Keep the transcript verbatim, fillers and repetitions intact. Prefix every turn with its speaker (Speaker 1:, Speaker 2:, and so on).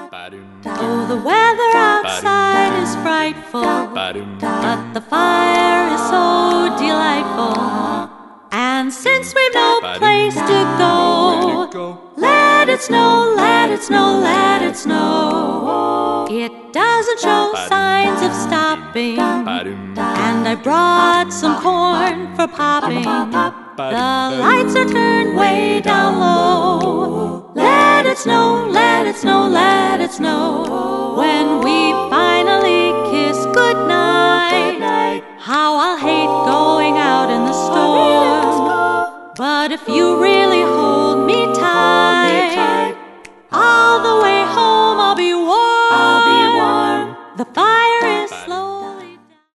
Speaker 1: Oh, the weather outside is frightful, but the fire is so delightful. And since we've no place to go, let it snow, let it snow, let it snow. It doesn't show signs of stopping, and I brought some corn for popping. The lights are turned way down low. Let it snow, let it snow, let it snow. When we finally kiss goodnight, how I'll hate going out in the storm. But if you